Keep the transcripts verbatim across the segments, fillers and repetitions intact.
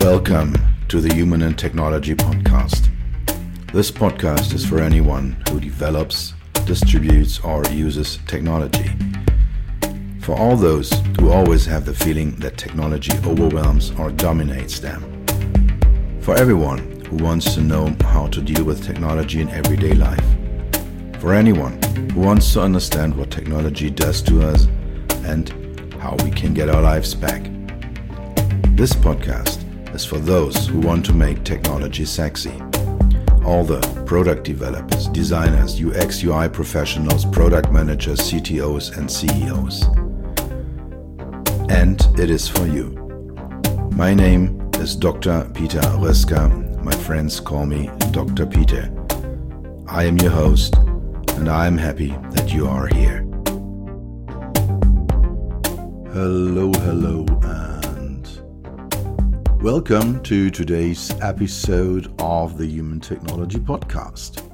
Welcome to the Human and Technology Podcast. This podcast is for anyone who develops, distributes, or uses technology. For all those who always have the feeling that technology overwhelms or dominates them. For everyone who wants to know how to deal with technology in everyday life. For anyone who wants to understand what technology does to us and how we can get our lives back. This podcast is for those who want to make technology sexy. All the product developers, designers, U X U I professionals, product managers, C T Os and C E Os. And it is for you. My name is Doctor Peter Röska. My friends call me Doctor Peter. I am your host, and I am happy that you are here. Hello, hello, and welcome to today's episode of the Human Technology Podcast.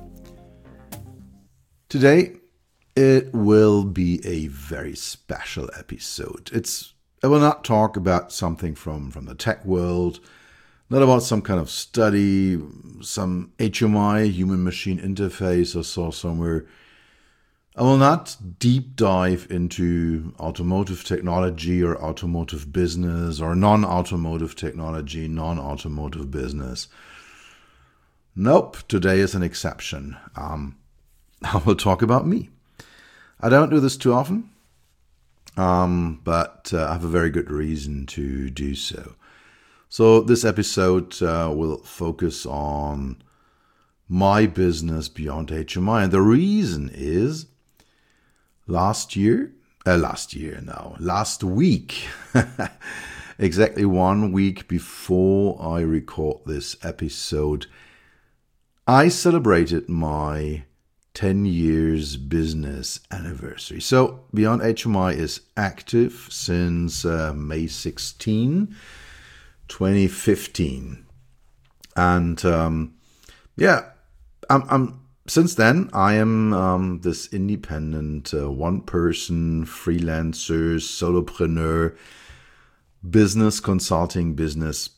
Today, it will be a very special episode. It's I will not talk about something from, from the tech world, not about some kind of study, some H M I, human-machine interface or so somewhere. I will not deep dive into automotive technology or automotive business or non-automotive technology, non-automotive business. Nope, today is an exception. Um, I will talk about me. I don't do this too often, um, but uh, I have a very good reason to do so. So this episode uh, will focus on my business beyond H M I. And the reason is last year, uh, last year now, last week, exactly one week before I record this episode, I celebrated my ten years business anniversary. So Beyond H M I is active since uh, May sixteenth, twenty fifteen. And um, yeah, I'm, I'm since then I am um, this independent uh, one-person freelancer, solopreneur, business consulting business.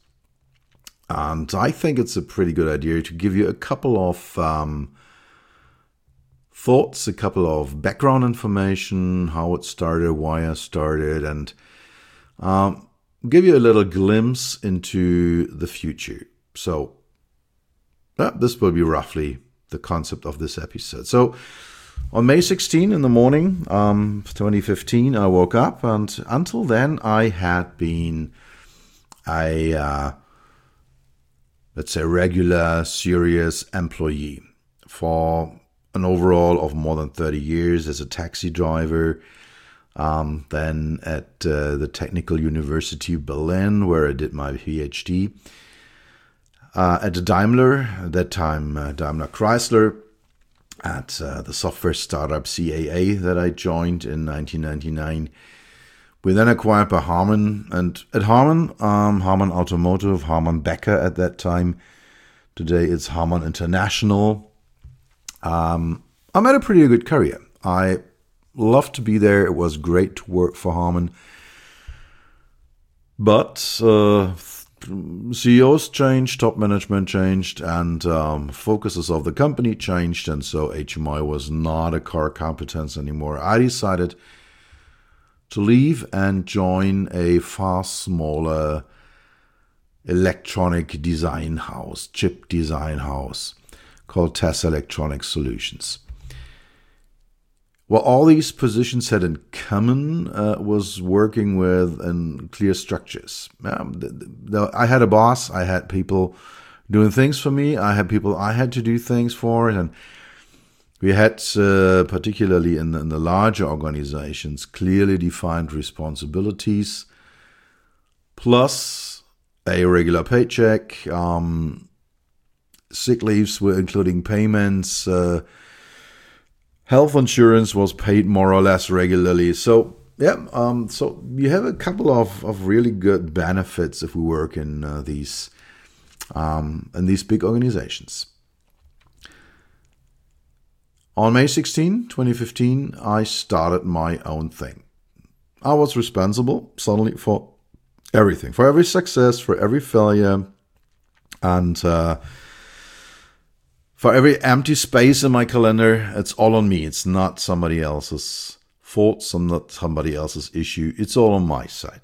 And I think it's a pretty good idea to give you a couple of um, thoughts, a couple of background information, how it started, why I started, and um, give you a little glimpse into the future. So uh, this will be roughly the concept of this episode. So on May sixteenth in the morning, um, twenty fifteen, I woke up, and until then I had been a, uh, let's say, regular, serious employee for an overall of more than thirty years as a taxi driver. Um, then at uh, the Technical University Berlin, where I did my PhD. Uh, at Daimler, at that time uh, Daimler Chrysler, at uh, the software startup C A A that I joined in nineteen ninety-nine. We then acquired by Harman, and at Harman, um, Harman Automotive, Harman Becker at that time. Today it's Harman International. Um, I made a pretty good career. I loved to be there. It was great to work for Harman. But uh, C E Os changed, top management changed, and um, focuses of the company changed, and so H M I was not a core competence anymore. I decided to leave and join a far smaller electronic design house, chip design house, called T E S Electronic Solutions. What all these positions had in common uh, was working with um, clear structures. Um, the, the, I had a boss, I had people doing things for me, I had people I had to do things for, and we had, uh, particularly in the, in the larger organizations, clearly defined responsibilities, plus a regular paycheck. Um, sick leaves were including payments. Uh, health insurance was paid more or less regularly. So yeah, um, so you have a couple of, of really good benefits if we work in uh, these um, in these big organizations. On May sixteenth, twenty fifteen, I started my own thing. I was responsible suddenly for Everything. For every success, for every failure, and uh, for every empty space in my calendar, it's all on me. It's not somebody else's fault. It's not somebody else's issue. It's all on my side.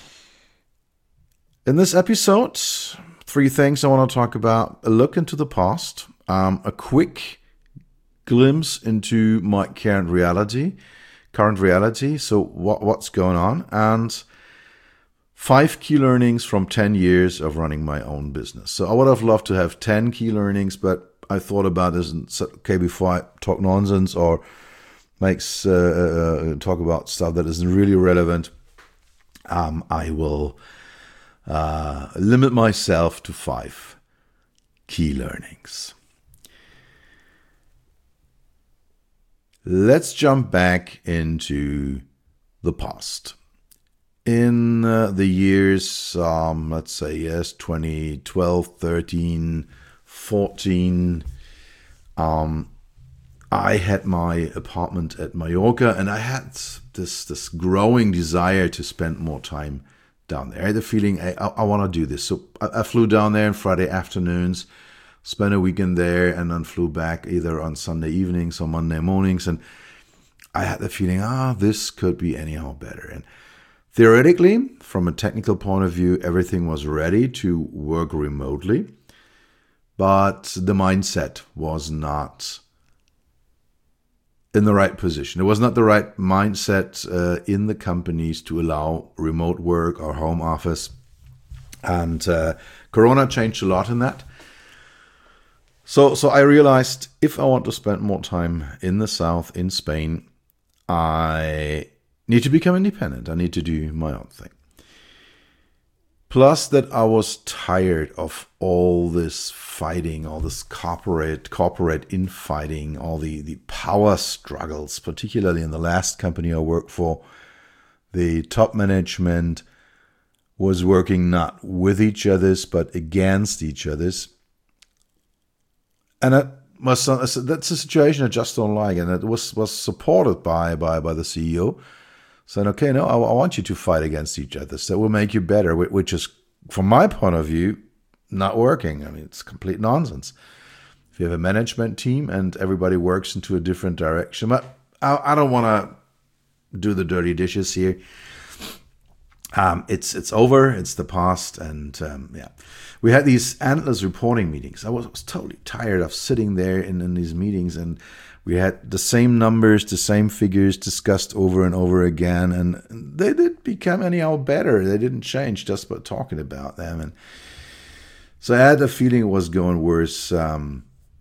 In this episode, three things I want to talk about. A look into the past, um, a quick glimpse into my current reality, current reality. So what what's going on, and five key learnings from ten years of running my own business. So I would have loved to have ten key learnings, but I thought about this and said, okay, before I talk nonsense or makes uh, uh, talk about stuff that isn't really relevant, um, I will uh, limit myself to five key learnings. Let's jump back into the past. In uh, the years, um, let's say, yes, twenty twelve, thirteen, fourteen, um, I had my apartment at Mallorca, and I had this this growing desire to spend more time down there. I had the feeling I, I, I want to do this. So I, I flew down there on Friday afternoons, spent a weekend there, and then flew back either on Sunday evenings or Monday mornings. And I had the feeling, ah, this could be anyhow better. And theoretically, from a technical point of view, everything was ready to work remotely, but the mindset was not in the right position. It was not the right mindset uh, in the companies to allow remote work or home office. And uh, Corona changed a lot in that. So, so I realized if I want to spend more time in the south, in Spain, I need to become independent. I need to do my own thing. Plus that I was tired of all this fighting, all this corporate corporate infighting, all the, the power struggles, particularly in the last company I worked for. The top management was working not with each other's, but against each other's. And that was, that's a situation I just don't like. And it was, was supported by, by, by the C E O. Saying, okay, no, I, I want you to fight against each other. So that will make you better, which is, from my point of view, not working. I mean, it's complete nonsense. If you have a management team and everybody works into a different direction, but I, I don't want to do the dirty dishes here. Um, it's it's over. It's the past, and um, yeah, we had these endless reporting meetings. I was, I was totally tired of sitting there in, in these meetings, and we had the same numbers, the same figures discussed over and over again, and they didn't become anyhow better. They didn't change just by talking about them. And so I had the feeling it was going worse um,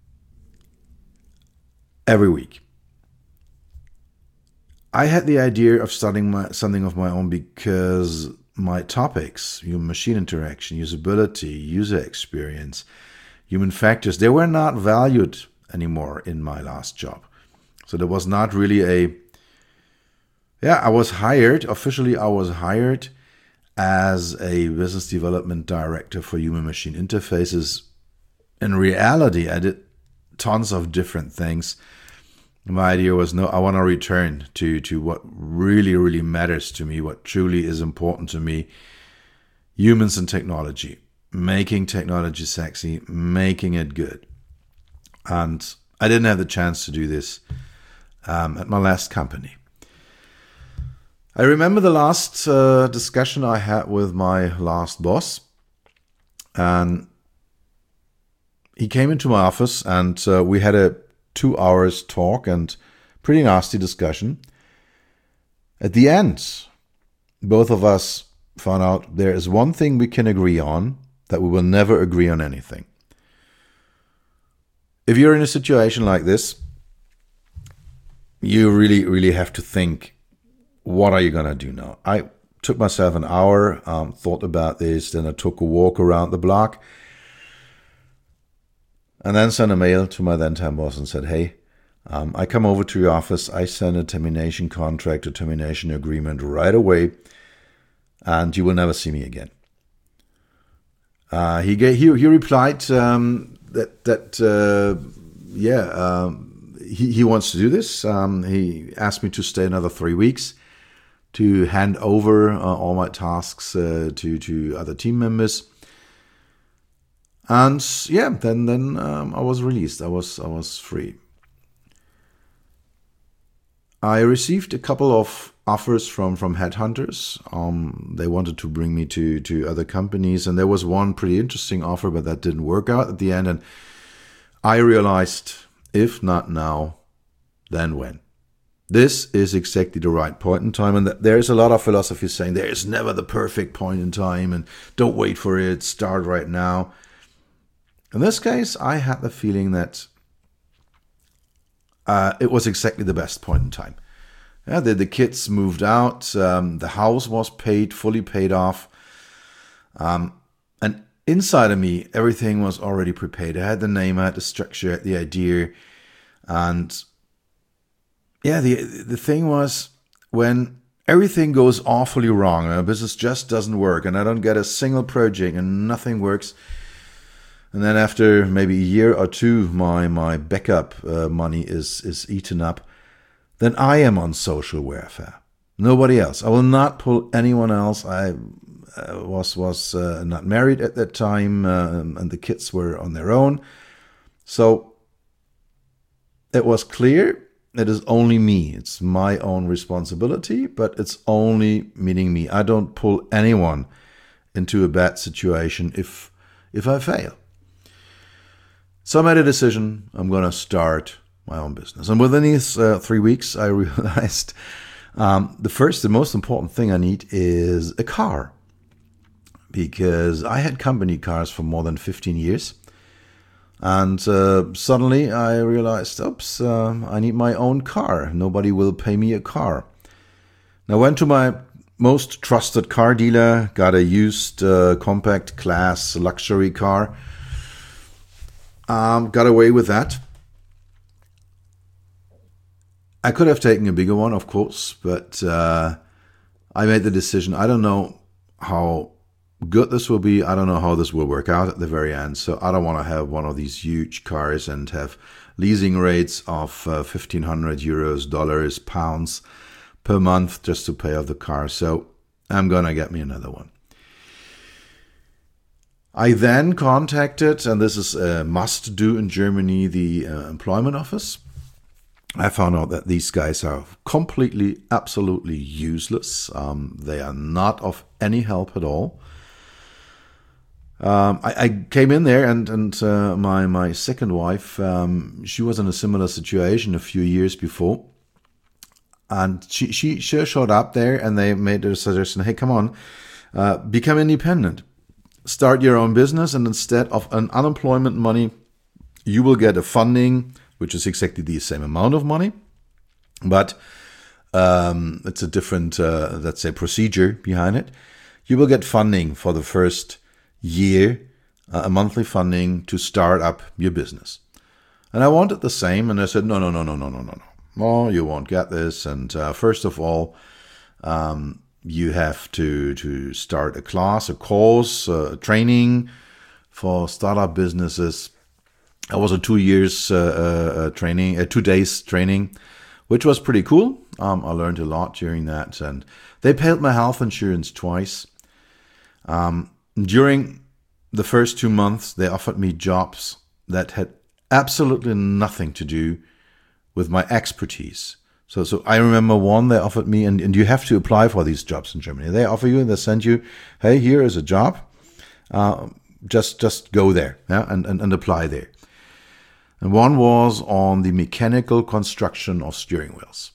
every week. I had the idea of starting my, something of my own because my topics, human-machine interaction, usability, user experience, human factors, they were not valued anymore in my last job. So there was not really a, yeah, I was hired, officially I was hired as a business development director for human machine interfaces. In reality, I did tons of different things. My idea was, no, I want to return to, to what really, really matters to me, what truly is important to me, humans and technology, making technology sexy, making it good. And I didn't have the chance to do this um, at my last company. I remember the last uh, discussion I had with my last boss. And he came into my office and uh, we had a two hours talk and pretty nasty discussion. At the end, both of us found out there is one thing we can agree on, that we will never agree on anything. If you're in a situation like this, you really, really have to think, what are you going to do now? I took myself an hour, um, thought about this, then I took a walk around the block, and then sent a mail to my then-time boss and said, hey, um, I come over to your office, I send a termination contract, a termination agreement right away, and you will never see me again. Uh, he, gave, he, he replied, um, that that uh, yeah um, he he wants to do this. Um, he asked me to stay another three weeks to hand over uh, all my tasks uh, to to other team members. And yeah, then then um, I was released. I was I was free. I received a couple of offers from from headhunters. Um, they wanted to bring me to to other companies, and there was one pretty interesting offer, but that didn't work out at the end. And I realized, if not now, then when? This is exactly the right point in time. And there's a lot of philosophy saying there is never the perfect point in time, and don't wait for it, start right now. In this case, I had the feeling that uh, it was exactly the best point in time. Yeah, the, the kids moved out, um, the house was paid, fully paid off. Um, and inside of me, everything was already prepared. I had the name, I had the structure, I had the idea. And yeah, the the thing was, when everything goes awfully wrong, and a business just doesn't work, and I don't get a single project and nothing works, and then after maybe a year or two, my my backup uh, money is is eaten up, then I am on social welfare. Nobody else. I will not pull anyone else. I uh, was was uh, not married at that time, uh, and the kids were on their own. So it was clear it is only me. It's my own responsibility, but it's only meaning me. I don't pull anyone into a bad situation if if I fail. So I made a decision. I'm going to start my own business. And within these uh, three weeks, I realized um, the first, the most important thing I need is a car. Because I had company cars for more than fifteen years. And uh, suddenly I realized, oops, uh, I need my own car. Nobody will pay me a car. And I went to my most trusted car dealer, got a used uh, compact class luxury car. Um, got away with that. I could have taken a bigger one, of course, but uh, I made the decision. I don't know how good this will be. I don't know how this will work out at the very end. So I don't want to have one of these huge cars and have leasing rates of uh, fifteen hundred euros, dollars, pounds per month just to pay off the car. So I'm going to get me another one. I then contacted, and this is a must do in Germany, the uh, employment office. I found out that these guys are completely, absolutely useless. Um, they are not of any help at all. Um, I, I came in there, and and uh, my my second wife, um, she was in a similar situation a few years before, and she she, she showed up there, and they made a suggestion: hey, come on, uh, become independent. Start your own business, and instead of an unemployment money, you will get a funding, which is exactly the same amount of money, but um, it's a different, uh, let's say, procedure behind it. You will get funding for the first year, uh, a monthly funding to start up your business. And I wanted the same, and I said, no, no, no, no, no, no, no, no. No, you won't get this. And uh, first of all, um, you have to, to start a class, a course, uh, training for startup businesses. I was a two years uh, uh, training, uh, two days training, which was pretty cool. Um, I learned a lot during that, and they paid my health insurance twice. Um, during the first two months, they offered me jobs that had absolutely nothing to do with my expertise. So, so I remember one they offered me, and, and you have to apply for these jobs in Germany. They offer you and they send you, hey, here is a job. Uh, just, just go there, yeah, and, and, and apply there. And one was on the mechanical construction of steering wheels.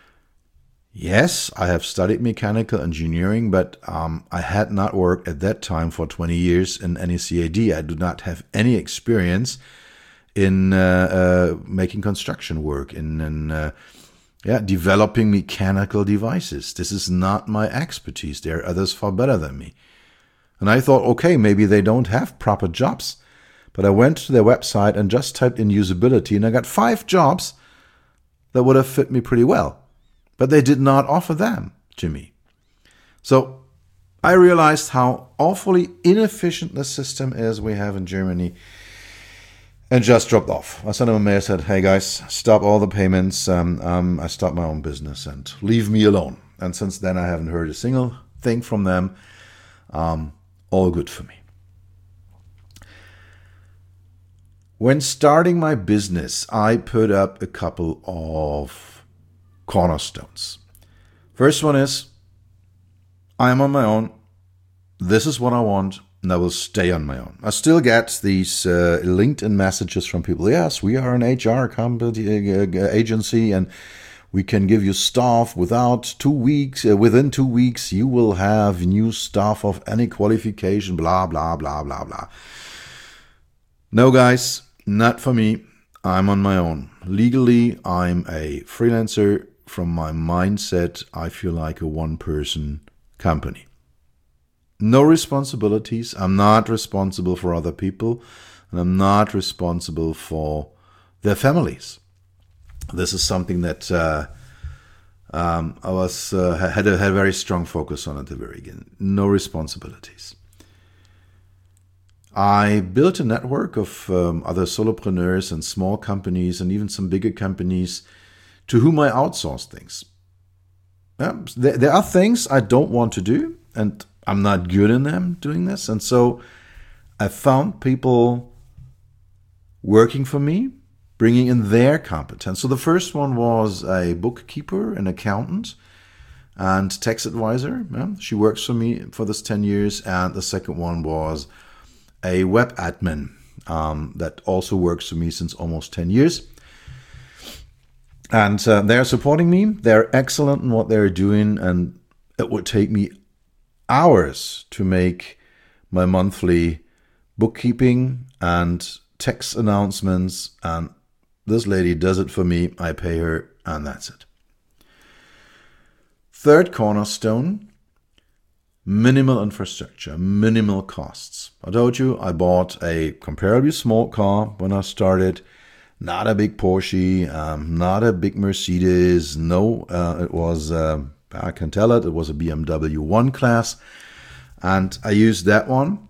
Yes, I have studied mechanical engineering, but um, I had not worked at that time for twenty years in any C A D. I do not have any experience in uh, uh, making construction work, in, in uh, yeah, developing mechanical devices. This is not my expertise. There are others far better than me. And I thought, okay, maybe they don't have proper jobs. But I went to their website and just typed in usability, and I got five jobs that would have fit me pretty well. But they did not offer them to me. So I realized how awfully inefficient the system is we have in Germany, and just dropped off. I sent them a mail, said, hey guys, stop all the payments. Um, um, I start my own business and leave me alone. And since then, I haven't heard a single thing from them. Um, all good for me. When starting my business, I put up a couple of cornerstones. First one is, I am on my own. This is what I want, and I will stay on my own. I still get these uh, LinkedIn messages from people. Yes, we are an H R company, uh, agency, and we can give you staff without two weeks. Uh, within two weeks, you will have new staff of any qualification. Blah blah blah blah blah. No, guys, not for me. I'm on my own. Legally, I'm a freelancer. From my mindset, I feel like a one-person company. No responsibilities. I'm not responsible for other people, and I'm not responsible for their families. This is something that uh, um, I was uh, had a had a very strong focus on at the very beginning. No responsibilities. I built a network of um, other solopreneurs and small companies, and even some bigger companies, to whom I outsource things. Yeah, there, there are things I don't want to do, and I'm not good in them doing this. And so I found people working for me, bringing in their competence. So the first one was a bookkeeper, an accountant, and tax advisor. Yeah, she works for me for this ten years. And the second one was a web admin um, that also works for me since almost ten years. And uh, they're supporting me. They're excellent in what they're doing. And it would take me hours to make my monthly bookkeeping and tax announcements. And this lady does it for me. I pay her, and that's it. Third cornerstone, minimal infrastructure, minimal costs. I told you I bought a comparably small car when I started. Not a big Porsche, um, not a big Mercedes. No, uh, it was, uh, I can tell it, it was a B M W one class. And I used that one.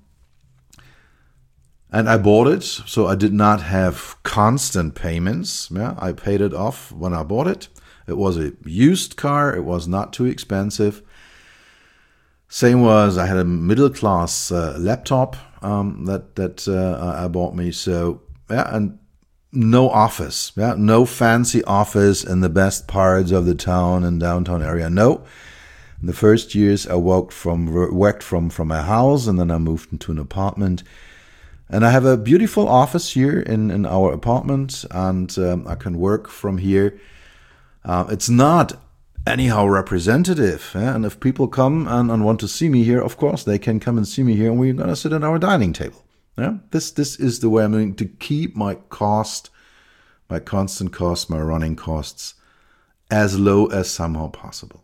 And I bought it, so I did not have constant payments. Yeah, I paid it off when I bought it. It was a used car. It was not too expensive. Same was, I had a middle-class uh, laptop um, that, that uh, I bought me. So, yeah, and no office, yeah, no fancy office in the best parts of the town and downtown area. No, in the first years I worked from worked from from a house, and then I moved into an apartment. And I have a beautiful office here in in our apartment, and um, I can work from here. Uh, it's not anyhow representative, yeah? And if people come and, and want to see me here, of course they can come and see me here, and we're gonna sit at our dining table. Yeah, this this is the way I'm going to keep my cost, my constant cost, my running costs as low as somehow possible.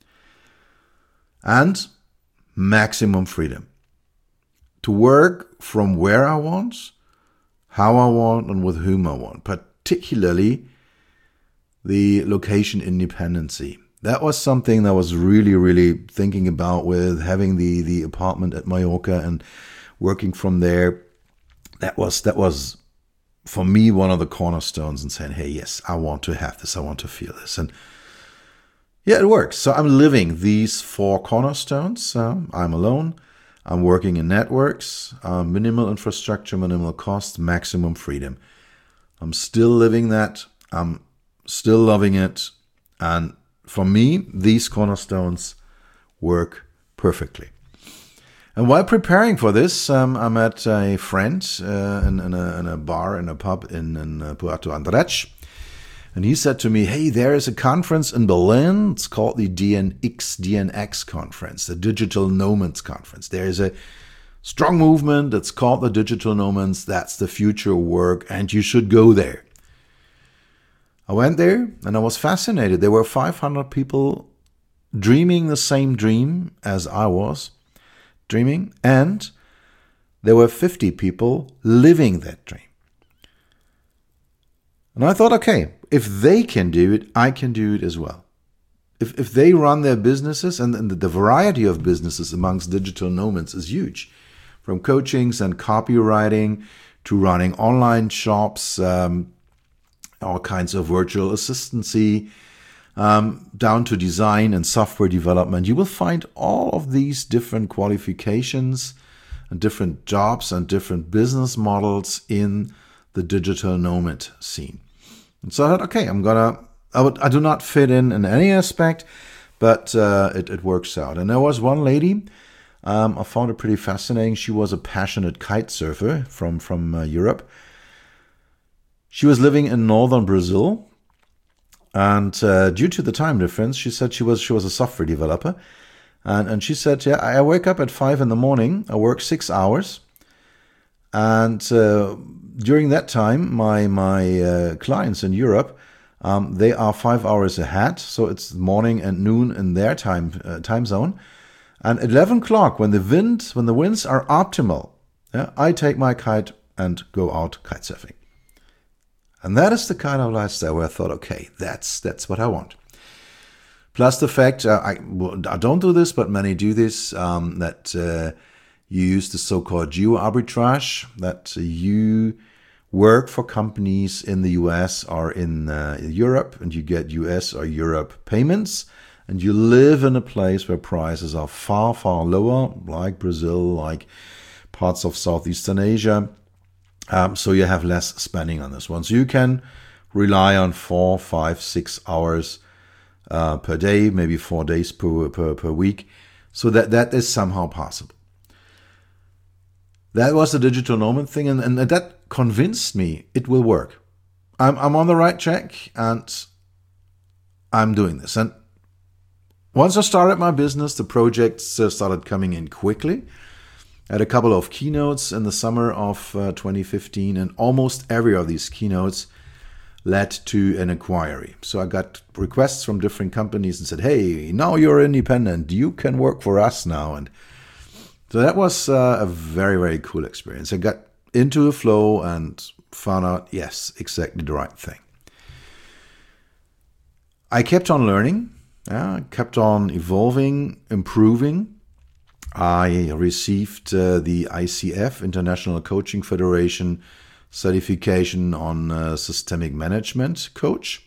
And maximum freedom to work from where I want, how I want, and with whom I want. Particularly the location independency. That was something that I was really, really thinking about with having the the apartment at Mallorca and working from there. That was, that was for me, one of the cornerstones, and saying, hey, yes, I want to have this. I want to feel this. And yeah, it works. So I'm living these four cornerstones. Um, I'm alone. I'm working in networks, uh, minimal infrastructure, minimal cost, maximum freedom. I'm still living that. I'm still loving it. And for me, these cornerstones work perfectly. And while preparing for this, um, I met a friend uh, in, in, a, in a bar, in a pub in, in uh, Puerto Andrech. And he said to me, hey, there is a conference in Berlin. It's called the D N X, D N X conference, the Digital Nomads conference. There is a strong movement. It's called the Digital Nomads. That's the future work, and you should go there. I went there, and I was fascinated. There were five hundred people dreaming the same dream as I was dreaming, and there were fifty people living that dream. And I thought, okay, if they can do it, I can do it as well. If if they run their businesses, and, and the variety of businesses amongst digital nomads is huge, from coachings and copywriting to running online shops, um, all kinds of virtual assistancy, um, down to design and software development. You will find all of these different qualifications and different jobs and different business models in the digital nomad scene. And so I thought, okay, I'm gonna, I, would, I do not fit in in any aspect, but uh, it, it works out. And there was one lady, um, I found it pretty fascinating. She was a passionate kite surfer from, from uh, Europe. She was living in northern Brazil. And uh, due to the time difference, she said she was she was a software developer. And, and she said, yeah, I wake up at five in the morning, I work six hours. And uh, during that time, my my uh, clients in Europe, um, they are five hours ahead. So it's morning and noon in their time uh, time zone. And at eleven o'clock, when the wind, when the winds are optimal, yeah, I take my kite and go out kite surfing. And that is the kind of lifestyle where I thought, okay, that's that's what I want. Plus the fact, uh, I, I don't do this, but many do this, um, that uh, you use the so-called geo-arbitrage, that you work for companies in the U S or in uh, Europe, and you get U S or Europe payments, and you live in a place where prices are far, far lower, like Brazil, like parts of Southeastern Asia. Um, so you have less spending on this one. So you can rely on four, five, six hours uh, per day, maybe four days per, per per week. So that that is somehow possible. That was the digital nomad thing, and, and that convinced me it will work. I'm I'm on the right track, and I'm doing this. And once I started my business, the projects uh, started coming in quickly. I had a couple of keynotes in the summer of uh, twenty fifteen, and almost every of these keynotes led to an inquiry. So I got requests from different companies and said, hey, now you're independent, you can work for us now. And so that was uh, a very, very cool experience. I got into a flow and found out, yes, exactly the right thing. I kept on learning, yeah, kept on evolving, improving. I received uh, the I C F, International Coaching Federation, certification on uh, systemic management coach.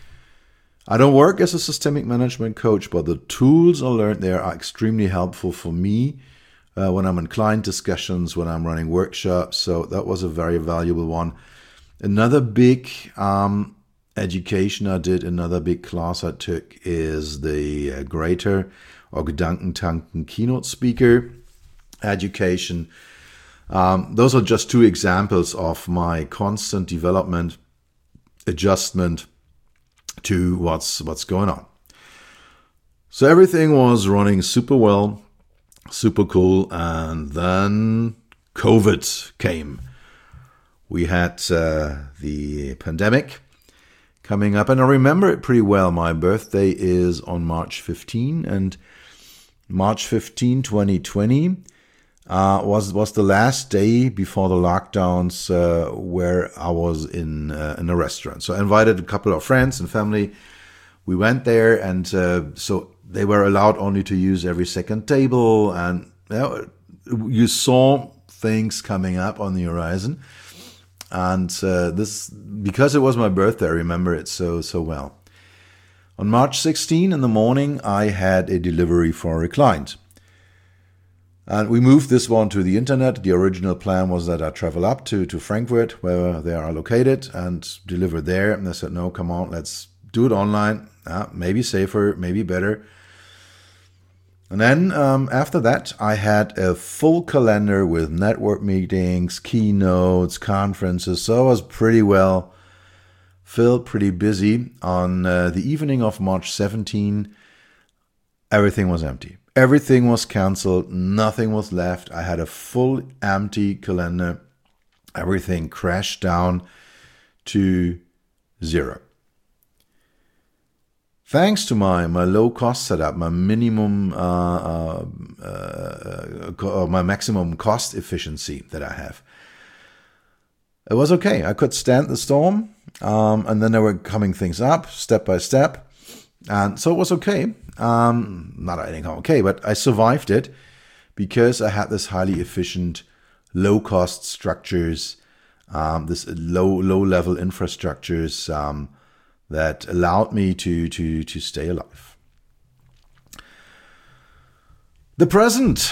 I don't work as a systemic management coach, but the tools I learned there are extremely helpful for me uh, when I'm in client discussions, when I'm running workshops. So that was a very valuable one. Another big um, education I did, another big class I took is the uh, Greater or Gedankentanken keynote speaker education. Um, those are just two examples of my constant development, adjustment to what's what's going on. So everything was running super well, super cool, and then COVID came. We had uh, the pandemic coming up, and I remember it pretty well. My birthday is on March fifteenth, and March fifteenth, twenty twenty uh, was was the last day before the lockdowns uh, where I was in uh, in a restaurant. So I invited a couple of friends and family. We went there, and uh, so they were allowed only to use every second table, and you know, you saw things coming up on the horizon. And uh, this, because it was my birthday, I remember it so so well. On March sixteenth in the morning, I had a delivery for a client. And we moved this one to the internet. The original plan was that I travel up to, to Frankfurt, where they are located, and deliver there. And I said, no, come on, let's do it online. Uh, maybe safer, maybe better. And then um, after that, I had a full calendar with network meetings, keynotes, conferences. So I was pretty well filled, pretty busy. On uh, the evening of March seventeenth, everything was empty. Everything was canceled. Nothing was left. I had a full empty calendar. Everything crashed down to zero. Thanks to my, my low cost setup, my minimum, uh, uh, uh, uh, my maximum cost efficiency that I have, it was okay. I could stand the storm, um, and then there were coming things up step by step, and so it was okay. Um, not anything okay, but I survived it because I had this highly efficient, low cost structures, um, this low low level infrastructures. Um, that allowed me to, to, to stay alive. The present.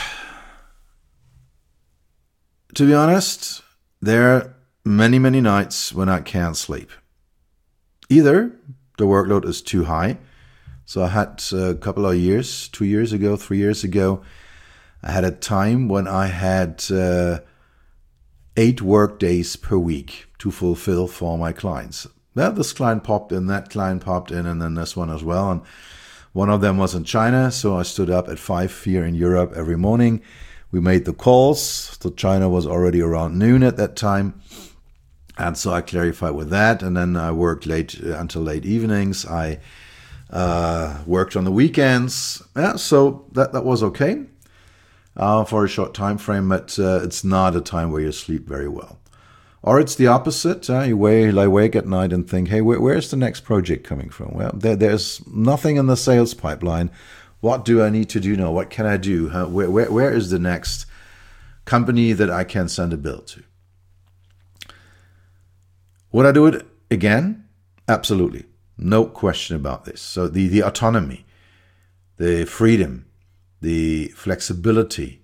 To be honest, there are many, many nights when I can't sleep. Either the workload is too high. So I had a couple of years, two years ago, three years ago, I had a time when I had uh, eight work days per week to fulfill for my clients. Well, this client popped in, that client popped in, and then this one as well. And one of them was in China, so I stood up at five here in Europe every morning. We made the calls. So China was already around noon at that time. And so I clarified with that. And then I worked late uh, until late evenings. I uh, worked on the weekends. Yeah, so that, that was okay uh, for a short time frame. But uh, it's not a time where you sleep very well. Or it's the opposite. Uh, you wake, lie awake at night and think, hey, where, where's the next project coming from? Well, there, there's nothing in the sales pipeline. What do I need to do now? What can I do? How, where, where, where is the next company that I can send a bill to? Would I do it again? Absolutely. No question about this. So the, the autonomy, the freedom, the flexibility,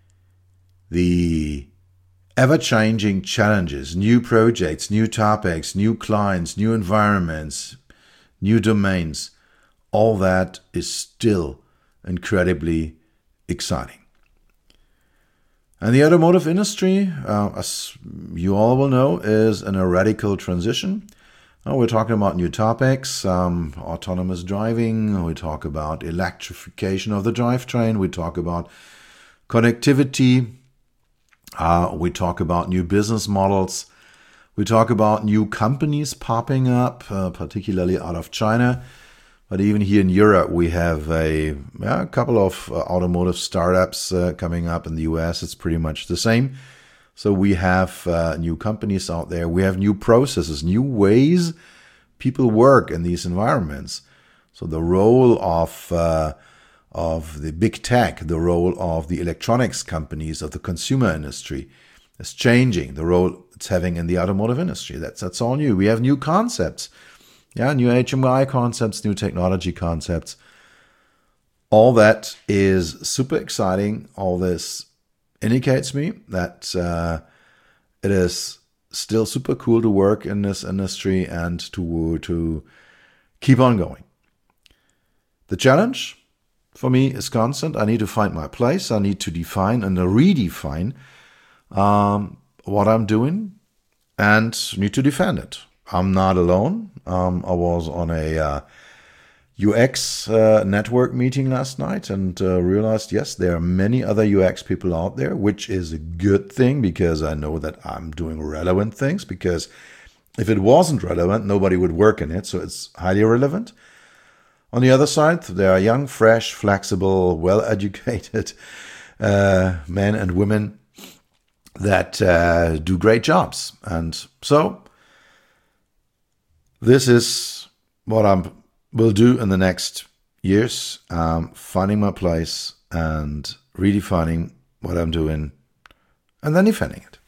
the ever-changing challenges, new projects, new topics, new clients, new environments, new domains, all that is still incredibly exciting. And the automotive industry, uh, as you all will know, is in a radical transition. Uh, we're talking about new topics, um, autonomous driving, we talk about electrification of the drivetrain, we talk about connectivity, uh, we talk about new business models, we talk about new companies popping up, uh, particularly out of China. But even here in Europe, we have a, a couple of uh, automotive startups uh, coming up. In the U S, it's pretty much the same. So we have uh, new companies out there. We have new processes, new ways people work in these environments. So the role of uh, of the big tech, the role of the electronics companies, of the consumer industry is changing. The role it's having in the automotive industry, that's that's all new. We have new concepts. Yeah, new H M I concepts, new technology concepts. All that is super exciting. All this indicates me that uh, it is still super cool to work in this industry and to to keep on going. The challenge for me is constant. I need to find my place. I need to define and redefine um, what I'm doing and need to defend it. I'm not alone. Um, I was on a uh, U X uh, network meeting last night and uh, realized, yes, there are many other U X people out there, which is a good thing because I know that I'm doing relevant things, because if it wasn't relevant, nobody would work in it. So it's highly relevant. On the other side, there are young, fresh, flexible, well-educated uh, men and women that uh, do great jobs. And so this is what I will do in the next years, um, finding my place and redefining what I'm doing and then defending it.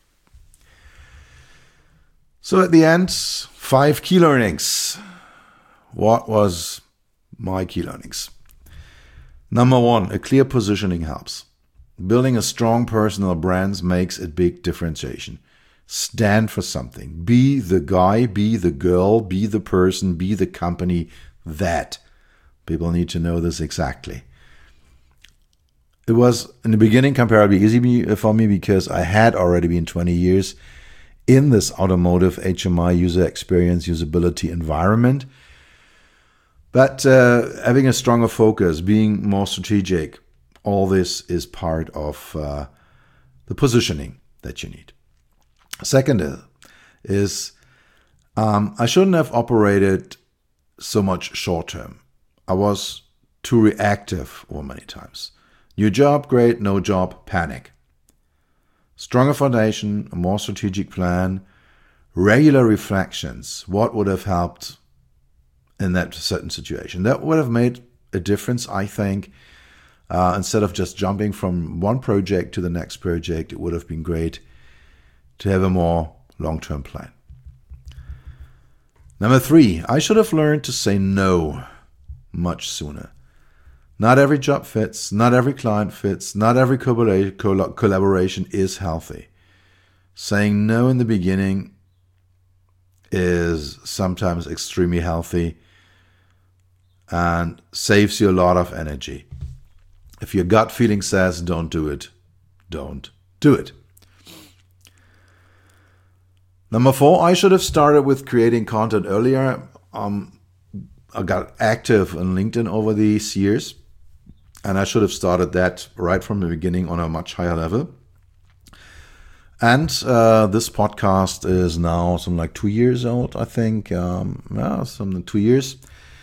So at the end, five key learnings. What was my key learnings? Number one, a clear positioning helps. Building a strong personal brand makes a big differentiation. Stand for something. Be the guy, be the girl, be the person, be the company that. People need to know this exactly. It was, in the beginning, comparably easy for me because I had already been twenty years in this automotive H M I user experience, usability environment. But uh, having a stronger focus, being more strategic, all this is part of uh, the positioning that you need. Second is um, I shouldn't have operated so much short term. I was too reactive over many times. New job, great. No job, panic. Stronger foundation, a more strategic plan, regular reflections. What would have helped in that certain situation? That would have made a difference, I think. Uh, instead of just jumping from one project to the next project, it would have been great to have a more long-term plan. Number three, I should have learned to say no much sooner. Not every job fits, not every client fits, not every collaboration is healthy. Saying no in the beginning is sometimes extremely healthy and saves you a lot of energy. If your gut feeling says don't do it, don't do it. Number four, I should have started with creating content earlier. Um, I got active on LinkedIn over these years, and I should have started that right from the beginning on a much higher level. And uh, this podcast is now something like two years old, I think. Um, yeah, something two years.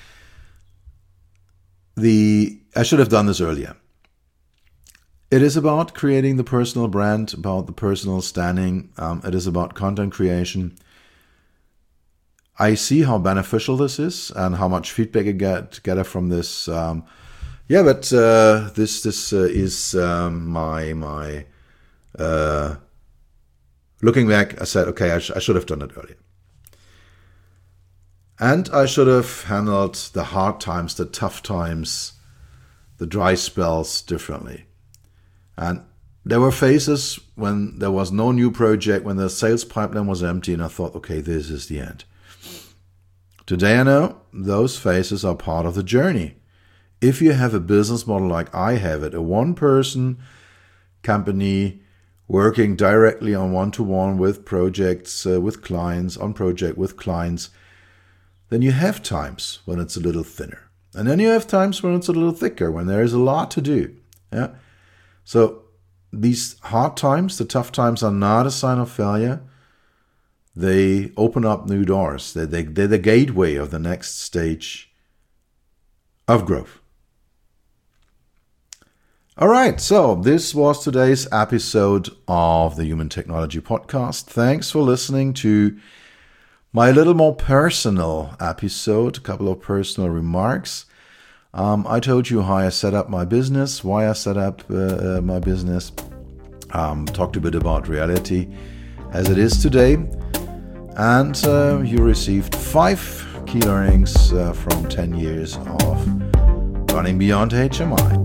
The I should have done this earlier. It is about creating the personal brand, about the personal standing. Um, it is about content creation. I see how beneficial this is and how much feedback I get get from this. Um, yeah, but uh, this this uh, is um, my my. Uh, looking back, I said, okay, I, sh- I should have done it earlier, and I should have handled the hard times, the tough times, the dry spells differently. And there were phases when there was no new project, when the sales pipeline was empty, and I thought, okay, this is the end. Today I know those phases are part of the journey. If you have a business model like I have it, a one-person company working directly on one-to-one with projects, uh, with clients, on project with clients, then you have times when it's a little thinner. And then you have times when it's a little thicker, when there is a lot to do. Yeah. So these hard times, the tough times, are not a sign of failure. They open up new doors. They're, they, they're the gateway of the next stage of growth. All right, so this was today's episode of the Human Technology Podcast. Thanks for listening to my little more personal episode, a couple of personal remarks. Um, I told you how I set up my business, why I set up uh, uh, my business, um, talked a bit about reality as it is today, and uh, you received five key learnings uh, from ten years of running beyond H M I.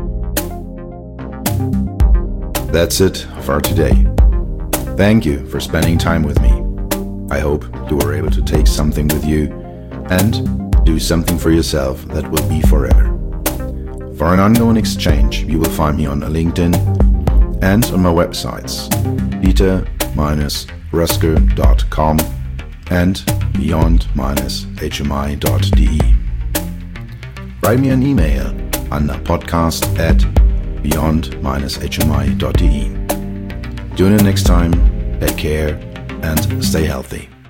That's it for today. Thank you for spending time with me. I hope you were able to take something with you and do something for yourself that will be forever. For an ongoing exchange, you will find me on LinkedIn and on my websites, peter dash rusker dot com and beyond dash h m i dot d e. Write me an email on podcast at beyond dash h m i dot d e. Tune in next time, take care, and stay healthy.